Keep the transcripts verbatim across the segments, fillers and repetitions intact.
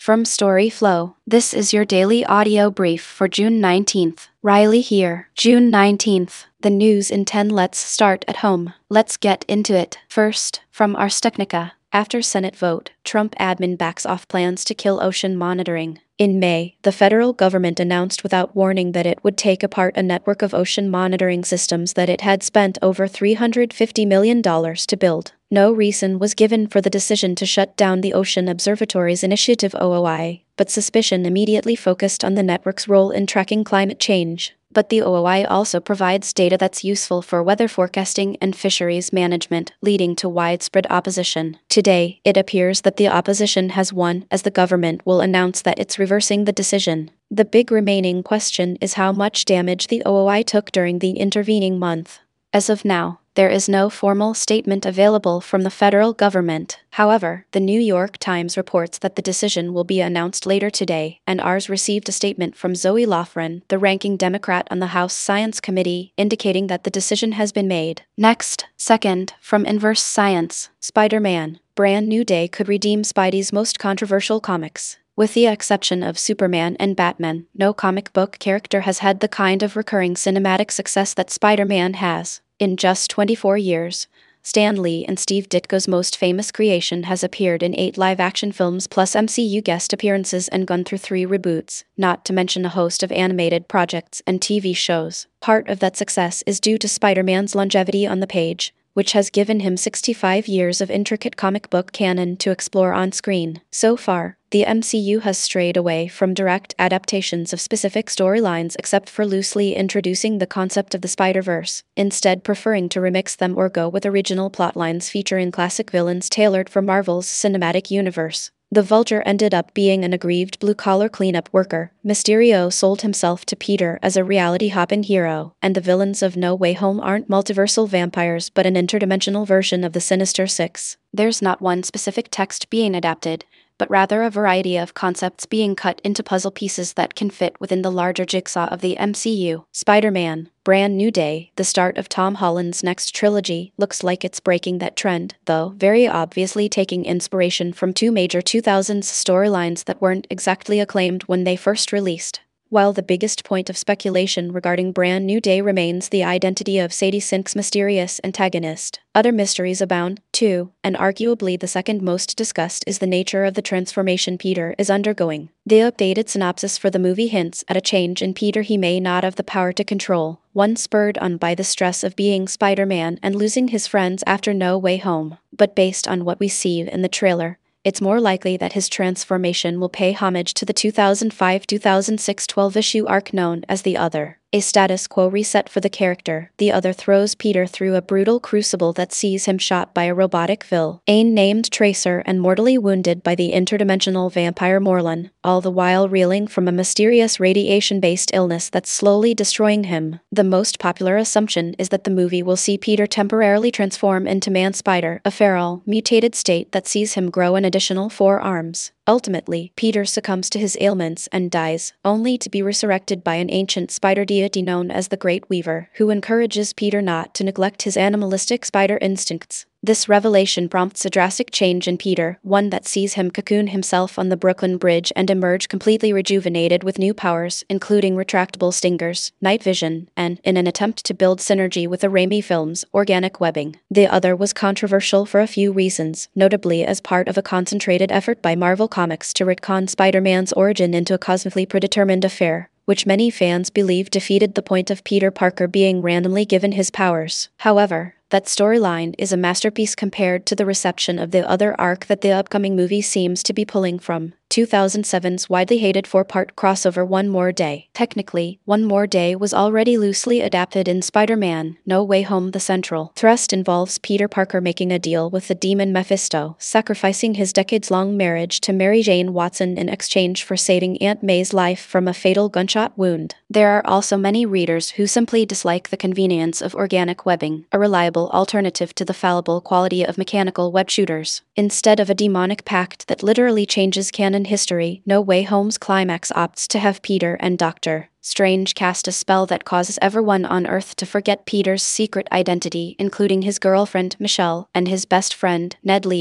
From StoryFlow, this is your daily audio brief for June nineteenth. Riley here. June nineteenth. The news in ten. Let's start at home. Let's get into it. First, from Ars Technica. After Senate vote, Trump admin backs off plans to kill ocean monitoring. In May, the federal government announced without warning that it would take apart a network of ocean monitoring systems that it had spent over three hundred fifty million dollars to build. No reason was given for the decision to shut down the Ocean Observatory's initiative O O I, but suspicion immediately focused on the network's role in tracking climate change. But the O O I also provides data that's useful for weather forecasting and fisheries management, leading to widespread opposition. Today, it appears that the opposition has won, as the government will announce that it's reversing the decision. The big remaining question is how much damage the O O I took during the intervening month. As of now, there is no formal statement available from the federal government. However, the New York Times reports that the decision will be announced later today, and Ars received a statement from Zoe Lofgren, the ranking Democrat on the House Science Committee, indicating that the decision has been made. Next, second, from Inverse Science, Spider-Man, Brand New Day could redeem Spidey's most controversial comics. With the exception of Superman and Batman, no comic book character has had the kind of recurring cinematic success that Spider-Man has. In just twenty-four years, Stan Lee and Steve Ditko's most famous creation has appeared in eight live-action films plus M C U guest appearances and gone through three reboots, not to mention a host of animated projects and T V shows. Part of that success is due to Spider-Man's longevity on the page, which has given him sixty-five years of intricate comic book canon to explore on screen. So far, the M C U has strayed away from direct adaptations of specific storylines except for loosely introducing the concept of the Spider-Verse, instead preferring to remix them or go with original plotlines featuring classic villains tailored for Marvel's cinematic universe. The Vulture ended up being an aggrieved blue-collar cleanup worker, Mysterio sold himself to Peter as a reality-hopping hero, and the villains of No Way Home aren't multiversal vampires but an interdimensional version of the Sinister Six. There's not one specific text being adapted, but rather a variety of concepts being cut into puzzle pieces that can fit within the larger jigsaw of the M C U. Spider-Man, Brand New Day, the start of Tom Holland's next trilogy, looks like it's breaking that trend, though very obviously taking inspiration from two major two thousands storylines that weren't exactly acclaimed when they first released. While the biggest point of speculation regarding Brand New Day remains the identity of Sadie Sink's mysterious antagonist, other mysteries abound, too, and arguably the second most discussed is the nature of the transformation Peter is undergoing. The updated synopsis for the movie hints at a change in Peter he may not have the power to control, one spurred on by the stress of being Spider-Man and losing his friends after No Way Home. But based on what we see in the trailer, it's more likely that his transformation will pay homage to the two thousand five to two thousand six twelve-issue arc known as The Other, a status quo reset for the character. The Other throws Peter through a brutal crucible that sees him shot by a robotic villain named Tracer and mortally wounded by the interdimensional vampire Morlun, all the while reeling from a mysterious radiation-based illness that's slowly destroying him. The most popular assumption is that the movie will see Peter temporarily transform into Man-Spider, a feral, mutated state that sees him grow an additional four arms. Ultimately, Peter succumbs to his ailments and dies, only to be resurrected by an ancient spider deity known as the Great Weaver, who encourages Peter not to neglect his animalistic spider instincts. This revelation prompts a drastic change in Peter, one that sees him cocoon himself on the Brooklyn Bridge and emerge completely rejuvenated with new powers, including retractable stingers, night vision, and, in an attempt to build synergy with the Raimi films, organic webbing. The Other was controversial for a few reasons, notably as part of a concentrated effort by Marvel Comics to retcon Spider-Man's origin into a cosmically predetermined affair, which many fans believe defeated the point of Peter Parker being randomly given his powers. However, that storyline is a masterpiece compared to the reception of the Other arc that the upcoming movie seems to be pulling from. two thousand seven's widely hated four-part crossover One More Day. Technically, One More Day was already loosely adapted in Spider-Man, No Way Home. The central thrust involves Peter Parker making a deal with the demon Mephisto, sacrificing his decades-long marriage to Mary Jane Watson in exchange for saving Aunt May's life from a fatal gunshot wound. There are also many readers who simply dislike the convenience of organic webbing, a reliable alternative to the fallible quality of mechanical web shooters. Instead of a demonic pact that literally changes canon history, No Way Home's climax opts to have Peter and Doctor Strange cast a spell that causes everyone on Earth to forget Peter's secret identity, including his girlfriend, Michelle, and his best friend, Ned Leeds.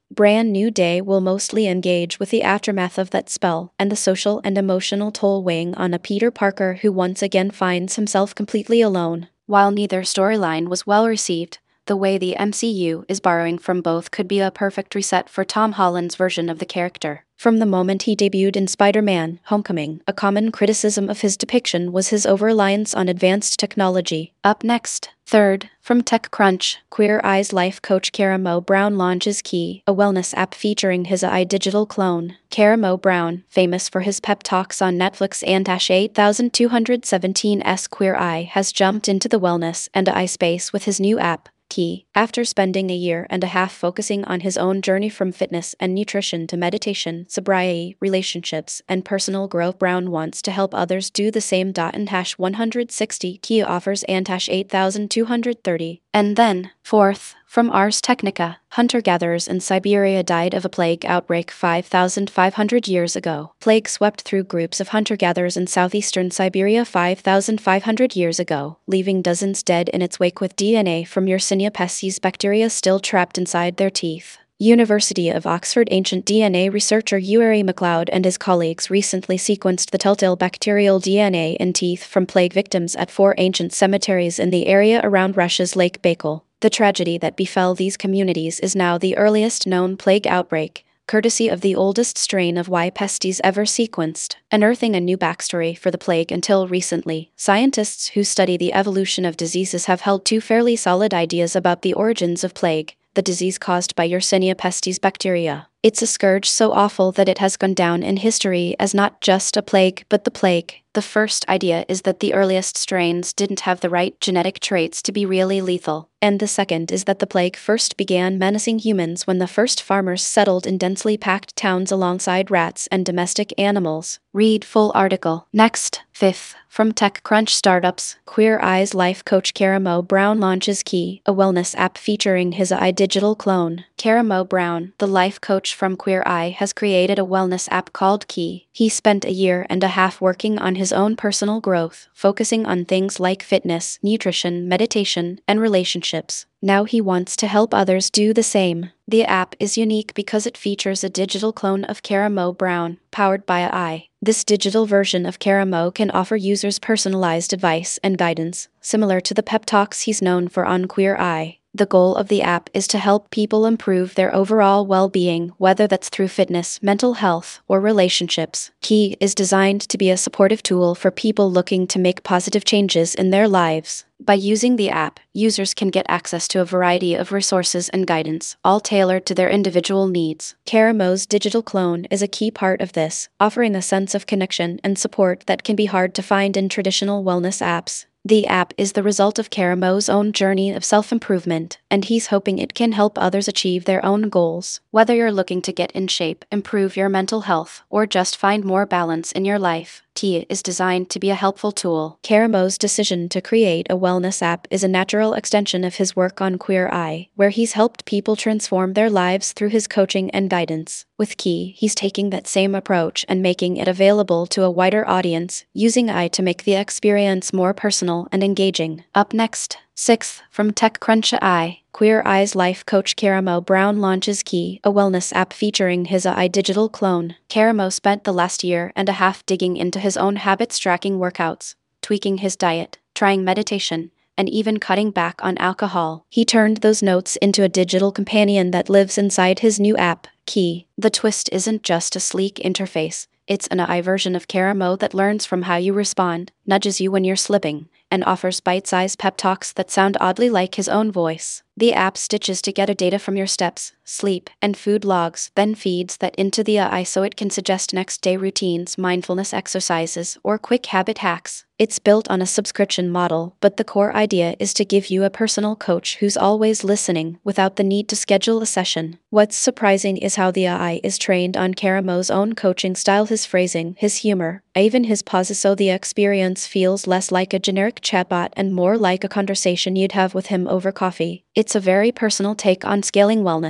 Brand New Day will mostly engage with the aftermath of that spell and the social and emotional toll weighing on a Peter Parker who once again finds himself completely alone. While neither storyline was well received, the way the M C U is borrowing from both could be a perfect reset for Tom Holland's version of the character. From the moment he debuted in Spider-Man: Homecoming, a common criticism of his depiction was his over-reliance on advanced technology. Up next, third, from TechCrunch, Queer Eye's life coach Kara Mo Brown launches Key, a wellness app featuring his A I digital clone. Kara Mo Brown, famous for his pep talks on Netflix and eight thousand two hundred seventeen's Queer Eye, has jumped into the wellness and A I space with his new app, Key. After spending a year and a half focusing on his own journey from fitness and nutrition to meditation, sobriety, relationships, and personal growth, Brown wants to help others do the same. And hash one hundred sixty Key offers and hash eight thousand two hundred thirty. And then, fourth, from Ars Technica, hunter-gatherers in Siberia died of a plague outbreak five thousand five hundred years ago. Plague swept through groups of hunter-gatherers in southeastern Siberia five thousand five hundred years ago, leaving dozens dead in its wake with D N A from Yersinia pestis bacteria still trapped inside their teeth. University of Oxford ancient D N A researcher Uri MacLeod and his colleagues recently sequenced the telltale bacterial D N A in teeth from plague victims at four ancient cemeteries in the area around Russia's Lake Baikal. The tragedy that befell these communities is now the earliest known plague outbreak, courtesy of the oldest strain of Y. pestis ever sequenced, unearthing a new backstory for the plague. Until recently, scientists who study the evolution of diseases have held two fairly solid ideas about the origins of plague: the disease caused by Yersinia pestis bacteria. It's a scourge so awful that it has gone down in history as not just a plague but the plague. The first idea is that the earliest strains didn't have the right genetic traits to be really lethal, and the second is that the plague first began menacing humans when the first farmers settled in densely packed towns alongside rats and domestic animals. Read full article. Next, fifth, from TechCrunch startups, Queer Eye's life coach Kara Mo Brown launches Key, a wellness app featuring his A I digital clone. Kara Mo Brown, the life coach from Queer Eye, has created a wellness app called Key. He spent a year and a half working on his own personal growth, focusing on things like fitness, nutrition, meditation, and relationships. Now he wants to help others do the same. The app is unique because it features a digital clone of Kara Mo Brown, powered by A I. This digital version of Kara Mo can offer users personalized advice and guidance, similar to the pep talks he's known for on Queer Eye. The goal of the app is to help people improve their overall well-being, whether that's through fitness, mental health, or relationships. Key is designed to be a supportive tool for people looking to make positive changes in their lives. By using the app, users can get access to a variety of resources and guidance, all tailored to their individual needs. Kara Mo's digital clone is a key part of this, offering a sense of connection and support that can be hard to find in traditional wellness apps. The app is the result of Kara Mo's own journey of self-improvement, and he's hoping it can help others achieve their own goals. Whether you're looking to get in shape, improve your mental health, or just find more balance in your life, Key is designed to be a helpful tool. Kara Mo's decision to create a wellness app is a natural extension of his work on Queer Eye, where he's helped people transform their lives through his coaching and guidance. With Key, he's taking that same approach and making it available to a wider audience, using A I to make the experience more personal and engaging. Up next, sixth, from TechCrunch A I, Queer Eye's life coach Kara Mo Brown launches Key, a wellness app featuring his A I digital clone. Kara Mo spent the last year and a half digging into his own habits, tracking workouts, tweaking his diet, trying meditation, and even cutting back on alcohol. He turned those notes into a digital companion that lives inside his new app, Key. The twist isn't just a sleek interface. It's an A I version of Kara Mo that learns from how you respond, nudges you when you're slipping, and offers bite-sized pep talks that sound oddly like his own voice. The app stitches together data from your steps, sleep, and food logs, then feeds that into the A I so it can suggest next-day routines, mindfulness exercises, or quick habit hacks. It's built on a subscription model, but the core idea is to give you a personal coach who's always listening, without the need to schedule a session. What's surprising is how the A I is trained on Kara Mo's own coaching style, his phrasing, his humor, even his pauses, so the experience feels less like a generic chatbot and more like a conversation you'd have with him over coffee. It's a very personal take on scaling wellness,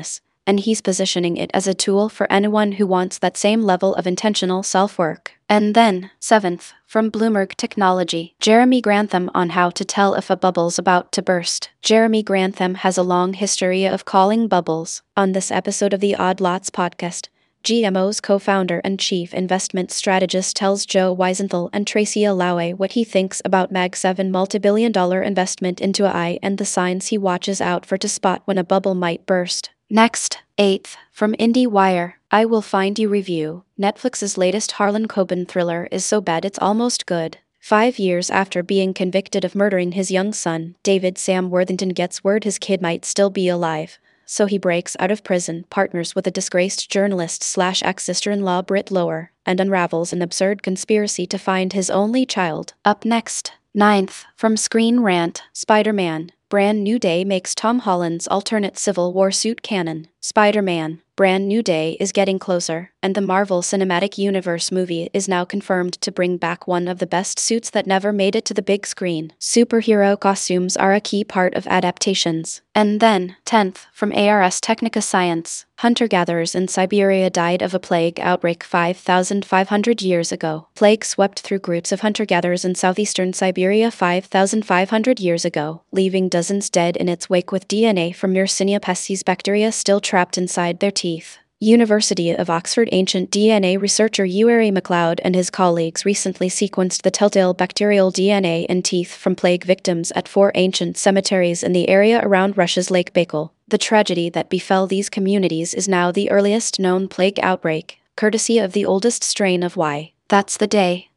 and he's positioning it as a tool for anyone who wants that same level of intentional self-work. And then, seventh, from Bloomberg Technology, Jeremy Grantham on how to tell if a bubble's about to burst. Jeremy Grantham has a long history of calling bubbles. On this episode of the Odd Lots podcast, G M O's co-founder and chief investment strategist tells Joe Weisenthal and Tracy Alloway what he thinks about Mag seven multi-billion dollar investment into A I and the signs he watches out for to spot when a bubble might burst. Next, eighth, from IndieWire, I Will Find You review. Netflix's latest Harlan Coben thriller is so bad it's almost good. Five years after being convicted of murdering his young son, David Sam Worthington gets word his kid might still be alive. So he breaks out of prison, partners with a disgraced journalist slash ex-sister-in-law Britt Lower, and unravels an absurd conspiracy to find his only child. Up next, ninth, from Screen Rant, Spider-Man. Brand New Day makes Tom Holland's alternate Civil War suit canon. Spider-Man, Brand New Day is getting closer, and the Marvel Cinematic Universe movie is now confirmed to bring back one of the best suits that never made it to the big screen. Superhero costumes are a key part of adaptations. And then, tenth, from Ars Technica Science, hunter-gatherers in Siberia died of a plague outbreak five thousand five hundred years ago. Plague swept through groups of hunter-gatherers in southeastern Siberia five thousand five hundred years ago, leaving dozens dead in its wake with D N A from Yersinia pestis bacteria still trapped inside their teeth. University of Oxford ancient D N A researcher Uary MacLeod and his colleagues recently sequenced the telltale bacterial D N A in teeth from plague victims at four ancient cemeteries in the area around Russia's Lake Baikal. The tragedy that befell these communities is now the earliest known plague outbreak, courtesy of the oldest strain of Y. That's the day.